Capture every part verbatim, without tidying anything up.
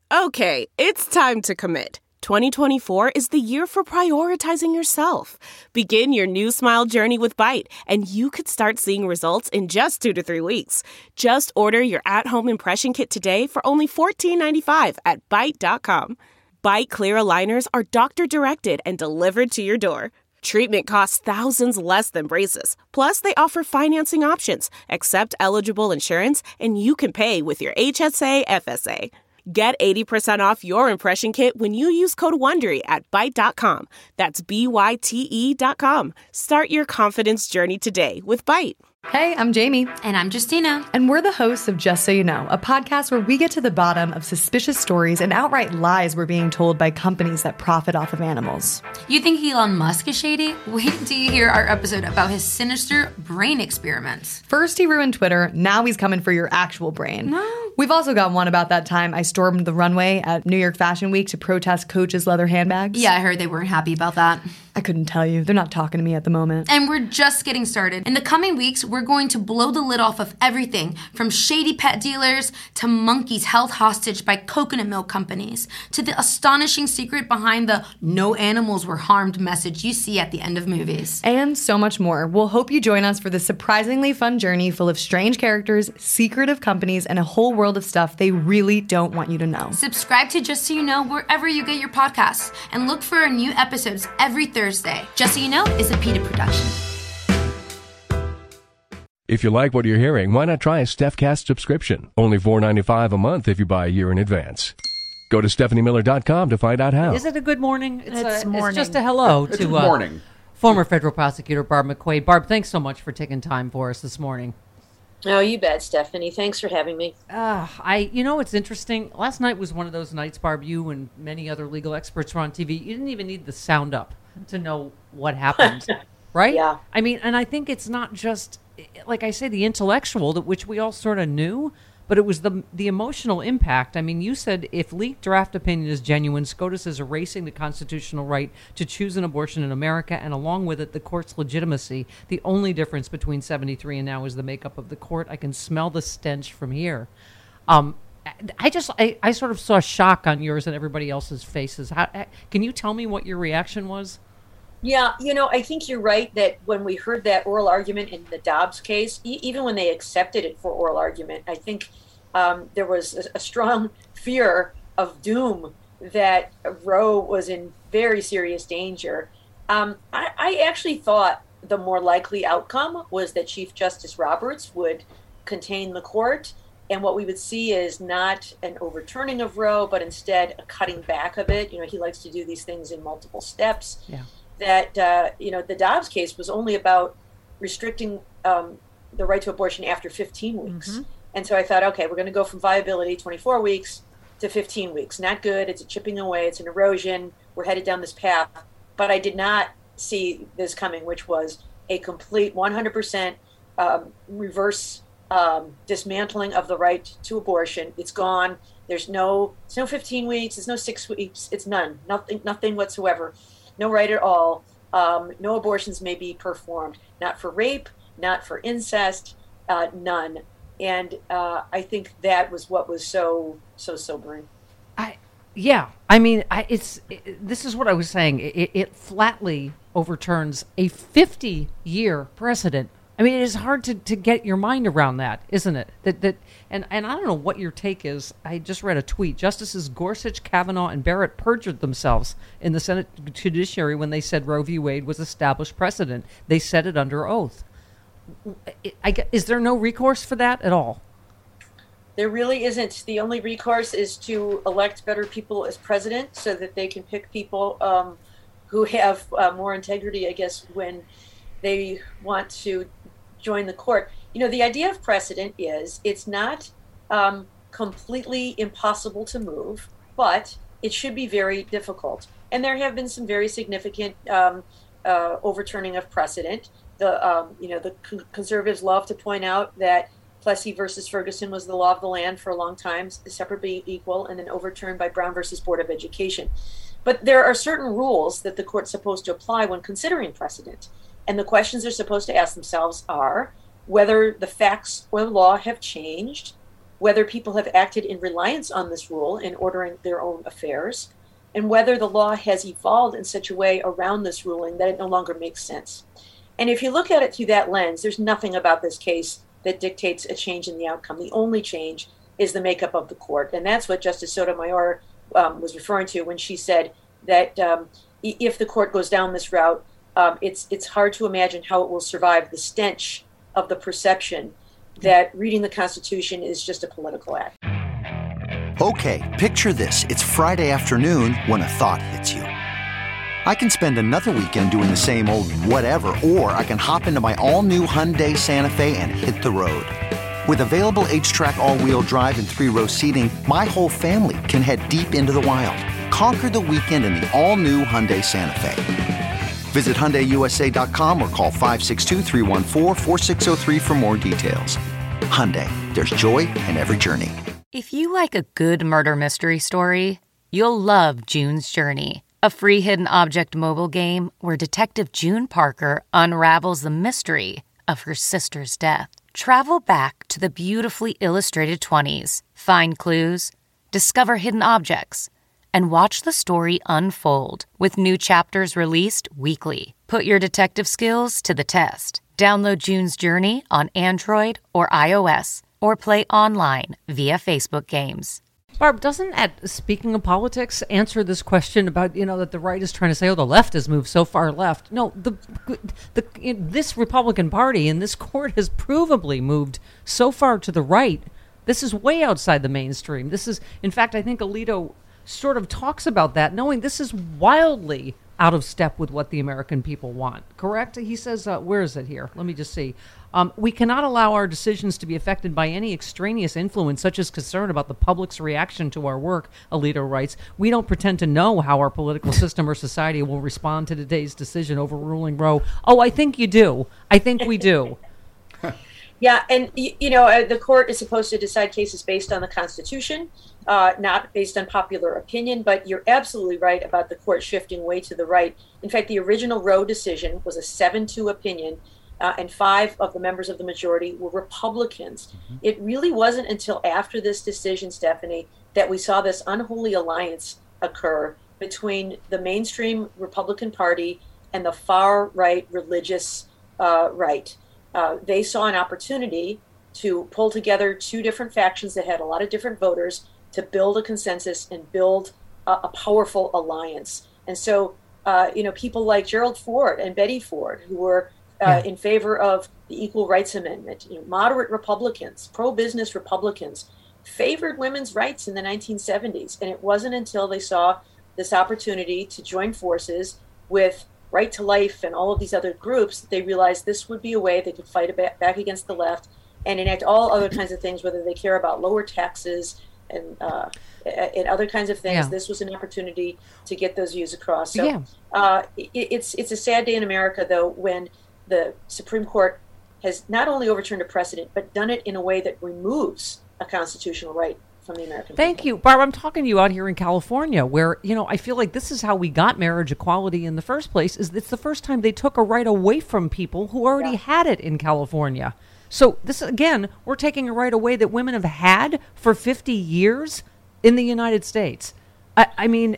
Okay, it's time to commit. twenty twenty-four is the year for prioritizing yourself. Begin your new smile journey with Byte, and you could start seeing results in just two to three weeks. Just order your at-home impression kit today for only fourteen ninety-five at byte dot com. Byte clear aligners are doctor-directed and delivered to your door. Treatment costs thousands less than braces. Plus, they offer financing options, accept eligible insurance, and you can pay with your H S A F S A. Get eighty percent off your impression kit when you use code WONDERY at byte dot com. That's B Y T E dot com. Start your confidence journey today with Byte. Hey, I'm Jamie. And I'm Justina. And we're the hosts of Just So You Know, a podcast where we get to the bottom of suspicious stories and outright lies we're being told by companies that profit off of animals. You think Elon Musk is shady? Wait until you hear our episode about his sinister brain experiments. First he ruined Twitter, now he's coming for your actual brain. No. We've also got one about that time I stormed the runway at New York Fashion Week to protest Coach's leather handbags. Yeah, I heard they weren't happy about that. I couldn't tell you. They're not talking to me at the moment. And we're just getting started. In the coming weeks, we're going to blow the lid off of everything from shady pet dealers to monkeys held hostage by coconut milk companies to the astonishing secret behind the no animals were harmed message you see at the end of movies. And so much more. We'll hope you join us for this surprisingly fun journey full of strange characters, secretive companies, and a whole world of stuff they really don't want you to know. Subscribe to Just So You Know wherever you get your podcasts and look for our new episodes every Thursday. Just So You Know is a PETA production. If you like what you're hearing, why not try a StephCast subscription? Only four dollars and ninety-five cents a month if you buy a year in advance. Go to stephanie miller dot com to find out how. Is it a good morning? It's, It's a, morning. It's just a hello It's to good morning. Uh, former federal prosecutor Barb McQuaid. Barb, thanks so much for taking time for us this morning. Oh, you bet, Stephanie. Thanks for having me. Uh, I, you know, it's interesting. Last night was one of those nights, Barb, you and many other legal experts were on T V. You didn't even need the sound up to know what happened, right? Yeah. I mean, and I think it's not just, like I say, the intellectual, that which we all sort of knew, but it was the the emotional impact. I mean, you said if leaked draft opinion is genuine, SCOTUS is erasing the constitutional right to choose an abortion in America, and along with it, the court's legitimacy. The only difference between seventy-three and now is the makeup of the court. I can smell the stench from here. Um, I just, I, I sort of saw shock on yours and everybody else's faces. How, can you tell me what your reaction was? Yeah, you know, I think you're right that when we heard that oral argument in the Dobbs case, e- even when they accepted it for oral argument, I think um, there was a, a strong fear of doom that Roe was in very serious danger. Um, I, I actually thought the more likely outcome was that Chief Justice Roberts would contain the court, and what we would see is not an overturning of Roe, but instead a cutting back of it. You know, he likes to do these things in multiple steps. Yeah. That, uh, you know, the Dobbs case was only about restricting um, the right to abortion after fifteen weeks. Mm-hmm. And so I thought, okay, we're going to go from viability, twenty-four weeks, to fifteen weeks. Not good. It's a chipping away. It's an erosion. We're headed down this path. But I did not see this coming, which was a complete one hundred percent um, reverse um, dismantling of the right to abortion. It's gone. There's no, it's no fifteen weeks. It's no six weeks. It's none. Nothing, nothing whatsoever. No right at all. Um, no abortions may be performed. Not for rape, not for incest, uh, none. And uh, I think that was what was so, so sobering. I, yeah. I mean, I, it's it, this is what I was saying. It, it flatly overturns a fifty-year precedent. I mean, it is hard to, to get your mind around that, isn't it? That that and, and I don't know what your take is. I just read a tweet. Justices Gorsuch, Kavanaugh, and Barrett perjured themselves in the Senate Judiciary when they said Roe v. Wade was established precedent. They said it under oath. I, I, is there no recourse for that at all? There really isn't. The only recourse is to elect better people as president so that they can pick people um, who have uh, more integrity, I guess, when they want to join the court. You know, the idea of precedent is it's not um, completely impossible to move, but it should be very difficult. And there have been some very significant um, uh, overturning of precedent. The um, you know the c- conservatives love to point out that Plessy versus Ferguson was the law of the land for a long time, separately equal, and then overturned by Brown versus Board of Education. But there are certain rules that the court's supposed to apply when considering precedent. And the questions they're supposed to ask themselves are whether the facts or the law have changed, whether people have acted in reliance on this rule in ordering their own affairs, and whether the law has evolved in such a way around this ruling that it no longer makes sense. And if you look at it through that lens, there's nothing about this case that dictates a change in the outcome. The only change is the makeup of the court. And that's what Justice Sotomayor um, was referring to when she said that um, if the court goes down this route, um, it's it's hard to imagine how it will survive the stench of the perception that reading the Constitution is just a political act. Okay, picture this. It's Friday afternoon when a thought hits you. I can spend another weekend doing the same old whatever, or I can hop into my all-new Hyundai Santa Fe and hit the road. With available H-Track all-wheel drive and three-row seating, my whole family can head deep into the wild. Conquer the weekend in the all-new Hyundai Santa Fe. Visit Hyundai U S A dot com or call five six two, three one four, four six zero three for more details. Hyundai, there's joy in every journey. If you like a good murder mystery story, you'll love June's Journey, a free hidden object mobile game where Detective June Parker unravels the mystery of her sister's death. Travel back to the beautifully illustrated twenties, find clues, discover hidden objects, and watch the story unfold with new chapters released weekly. Put your detective skills to the test. Download June's Journey on Android or iOS, or play online via Facebook Games. Barb, doesn't that, speaking of politics, answer this question about, you know, that the right is trying to say, oh, the left has moved so far left? No, the the in this Republican Party in this court has provably moved so far to the right. This is way outside the mainstream. This is, in fact, I think Alito sort of talks about that, knowing this is wildly out of step with what the American people want. Correct? He says, uh, where is it here? Let me just see. Um, we cannot allow our decisions to be affected by any extraneous influence, such as concern about the public's reaction to our work, Alito writes. We don't pretend to know how our political system or society will respond to today's decision overruling Roe. Oh, I think you do. I think we do. Yeah, and, you know, uh, the court is supposed to decide cases based on the Constitution, uh, not based on popular opinion, but you're absolutely right about the court shifting way to the right. In fact, the original Roe decision was a seven two opinion, uh, and five of the members of the majority were Republicans. Mm-hmm. It really wasn't until after this decision, Stephanie, that we saw this unholy alliance occur between the mainstream Republican Party and the far-right religious uh, right. Uh, they saw an opportunity to pull together two different factions that had a lot of different voters to build a consensus and build a, a powerful alliance. And so, uh, you know, people like Gerald Ford and Betty Ford, who were uh, yeah. in favor of the Equal Rights Amendment, you know, moderate Republicans, pro-business Republicans, favored women's rights in the nineteen seventies. And it wasn't until they saw this opportunity to join forces with Right to Life and all of these other groups, they realized this would be a way they could fight back against the left and enact all other kinds of things, whether they care about lower taxes and uh, and other kinds of things. Yeah. This was an opportunity to get those views across. So yeah. uh, it, it's it's a sad day in America, though, when the Supreme Court has not only overturned a precedent, but done it in a way that removes a constitutional right from the American Thank people. you. Barb, I'm talking to you out here in California where, you know, I feel like this is how we got marriage equality in the first place, is it's the first time they took a right away from people who already yeah. had it in California. So this, again, we're taking a right away that women have had for fifty years in the United States. I, I mean,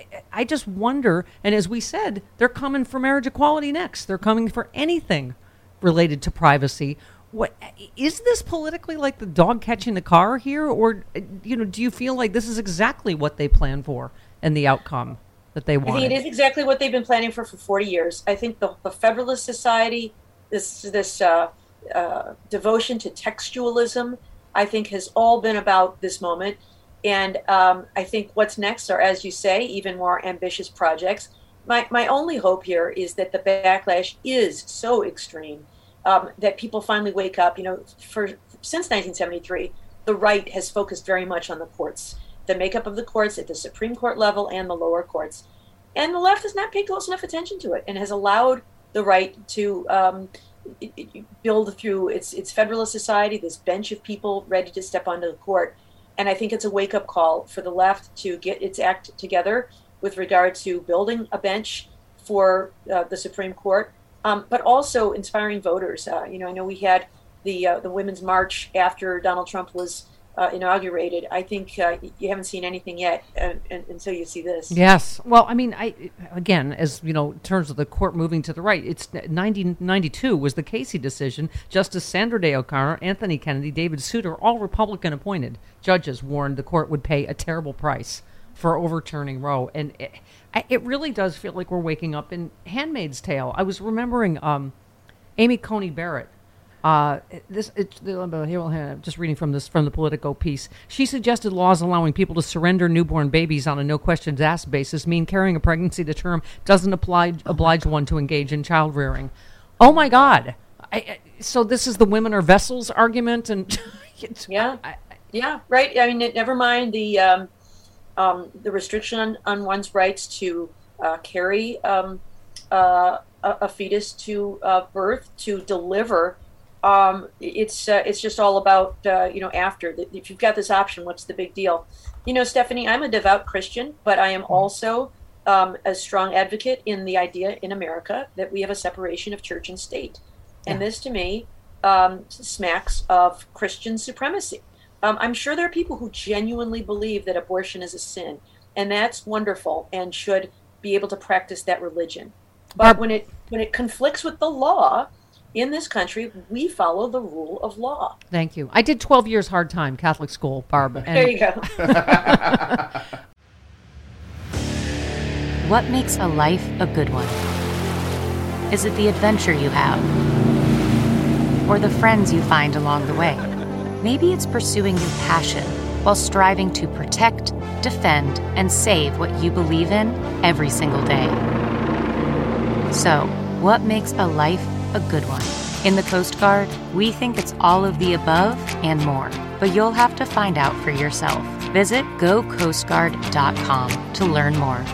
I just wonder, and as we said, they're coming for marriage equality next. They're coming for anything related to privacy. What is this politically like the dog catching the car here, or you know, do you feel like this is exactly what they plan for and the outcome that they want? I think it is exactly what they've been planning for for forty years. I think the, the Federalist Society, this this uh, uh, devotion to textualism, I think has all been about this moment. And um, I think what's next are, as you say, even more ambitious projects. My my only hope here is that the backlash is so extreme. Um, that people finally wake up. You know, for since nineteen seventy-three, the right has focused very much on the courts, the makeup of the courts at the Supreme Court level and the lower courts. And the left has not paid close enough attention to it and has allowed the right to um, it, it build through its, its Federalist Society, this bench of people ready to step onto the court. And I think it's a wake-up call for the left to get its act together with regard to building a bench for uh, the Supreme Court. Um, but also inspiring voters. Uh, you know, I know we had the uh, the Women's March after Donald Trump was uh, inaugurated, I think uh, you haven't seen anything yet uh, until you see this. Yes. Well, I mean, I again, as you know, in terms of the court moving to the right, it's nineteen ninety-two was the Casey decision. Justice Sandra Day O'Connor, Anthony Kennedy, David Souter, all Republican appointed judges warned the court would pay a terrible price for overturning Roe. And it, it really does feel like we're waking up in Handmaid's Tale. I was remembering um, Amy Coney Barrett. Uh, this it's here. I'm just reading from this from the Politico piece. She suggested laws allowing people to surrender newborn babies on a no questions asked basis mean carrying a pregnancy to term doesn't apply, oblige one to engage in child rearing. Oh my God! I, I, so this is the women are vessels argument, and yeah, I, yeah, right. I mean, it, never mind the um, um, the restriction on, on one's rights to uh, carry um, uh, a, a fetus to uh, birth, to deliver. Um, it's uh, it's just all about, uh, you know, after. If you've got this option, what's the big deal? You know, Stephanie, I'm a devout Christian, but I am also um, a strong advocate in the idea in America that we have a separation of church and state. And yeah. this, to me, um, smacks of Christian supremacy. Um, I'm sure there are people who genuinely believe that abortion is a sin, and that's wonderful and should be able to practice that religion. But when it when it conflicts with the law, in this country, we follow the rule of law. Thank you. I did twelve years hard time Catholic school, Barb. And there you go. What makes a life a good one? Is it the adventure you have? Or the friends you find along the way? Maybe it's pursuing your passion while striving to protect, defend, and save what you believe in every single day. So, what makes a life a good one? In the Coast Guard, we think it's all of the above and more, but you'll have to find out for yourself. Visit go coast guard dot com to learn more.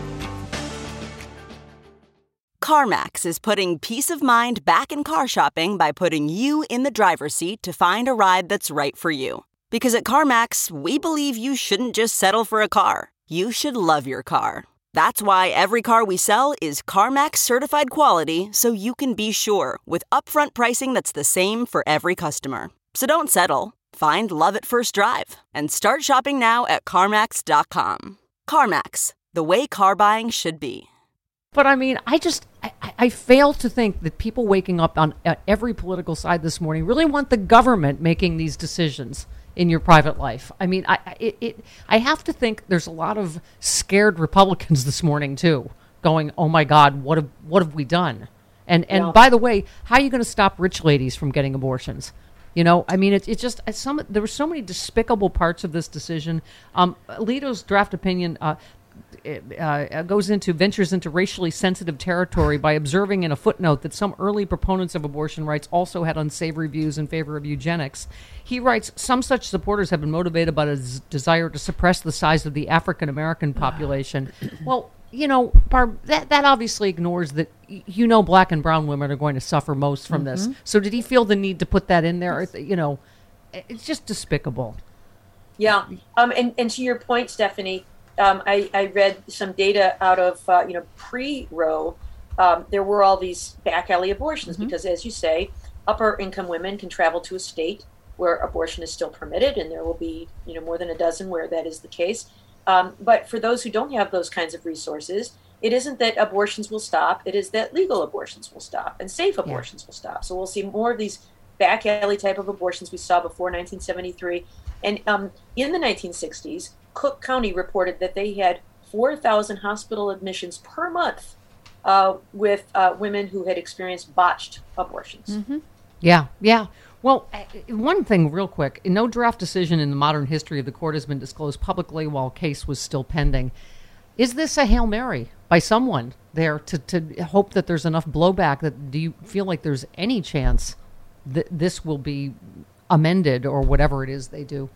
CarMax is putting peace of mind back in car shopping by putting you in the driver's seat to find a ride that's right for you. Because at CarMax, we believe you shouldn't just settle for a car. You should love your car. That's why every car we sell is CarMax certified quality, so you can be sure with upfront pricing that's the same for every customer. So don't settle. Find love at first drive and start shopping now at CarMax dot com. CarMax, the way car buying should be. But I mean, I just, I, I fail to think that people waking up on uh, every political side this morning really want the government making these decisions in your private life. I mean, I it, it I have to think there's a lot of scared Republicans this morning too, going, "Oh my God, what have what have we done?" And and yeah. by the way, how are you going to stop rich ladies from getting abortions? You know, I mean, it's it's just it's some there were so many despicable parts of this decision. Um, Alito's draft opinion. Uh, It, uh, goes into ventures into racially sensitive territory by observing in a footnote that some early proponents of abortion rights also had unsavory views in favor of eugenics. He writes, some such supporters have been motivated by a z- desire to suppress the size of the African American population. Well, you know, Barb, that, that obviously ignores that, y- you know, black and brown women are going to suffer most from mm-hmm. this. So did he feel the need to put that in there? You know, it's just despicable. Yeah. Um, and, and to your point, Stephanie, Um, I, I read some data out of, uh, you know, pre-Roe. Um, there were all these back alley abortions mm-hmm. because, as you say, upper income women can travel to a state where abortion is still permitted, and there will be, you know, more than a dozen where that is the case. Um, but for those who don't have those kinds of resources, it isn't that abortions will stop. It is that legal abortions will stop and safe abortions yeah. will stop. So we'll see more of these back alley type of abortions we saw before nineteen seventy-three. And um, in the nineteen sixties, Cook County reported that they had four thousand hospital admissions per month uh, with uh, women who had experienced botched abortions. Mm-hmm. Yeah, yeah. Well, one thing real quick. No draft decision in the modern history of the court has been disclosed publicly while case was still pending. Is this a Hail Mary by someone there to, to hope that there's enough blowback? That do you feel like there's any chance that this will be amended or whatever it is they do?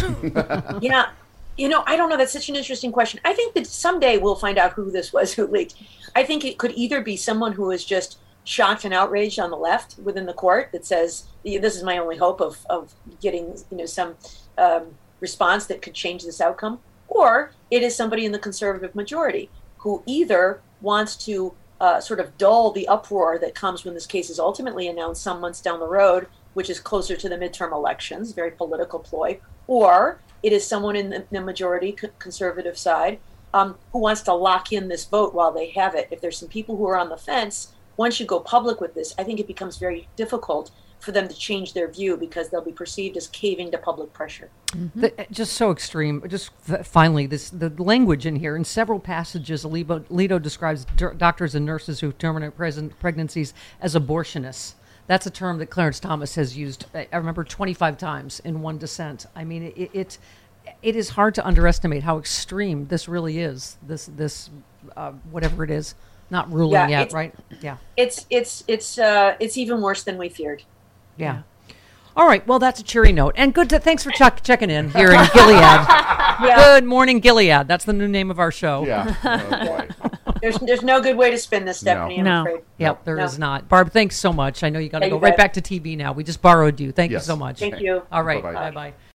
Yeah. You know, I don't know. That's such an interesting question. I think that someday we'll find out who this was who leaked. I think it could either be someone who is just shocked and outraged on the left within the court that says, this is my only hope of, of getting, you know, some um, response that could change this outcome. Or it is somebody in the conservative majority who either wants to uh, sort of dull the uproar that comes when this case is ultimately announced some months down the road, which is closer to the midterm elections, very political ploy, or it is someone in the, the majority co- conservative side um, who wants to lock in this vote while they have it. If there's some people who are on the fence, once you go public with this, I think it becomes very difficult for them to change their view because they'll be perceived as caving to public pressure. Mm-hmm. The, just so extreme. Just f- finally, this the language in here in several passages. Alito, Alito describes d- doctors and nurses who terminate present pregnancies as abortionists. That's a term that Clarence Thomas has used. I, I remember twenty-five times in one dissent. I mean, it, it it is hard to underestimate how extreme this really is. This this uh, whatever it is, not ruling Yeah, yet, it's- right? Yeah. It's it's it's uh, it's even worse than we feared. Yeah. All right. Well, that's a cheery note. And good to, thanks for check, checking in here in Gilead. Yeah. Good morning, Gilead. That's the new name of our show. Yeah. Oh, boy. There's there's no good way to spin this, Stephanie, No. I'm afraid. Yep, there is No. not. Barb, thanks so much. I know you got to Yeah, go you right bet. back to T V now. We just borrowed you. Thank Yes. you so much. Thank you. All right. Bye-bye. Bye-bye.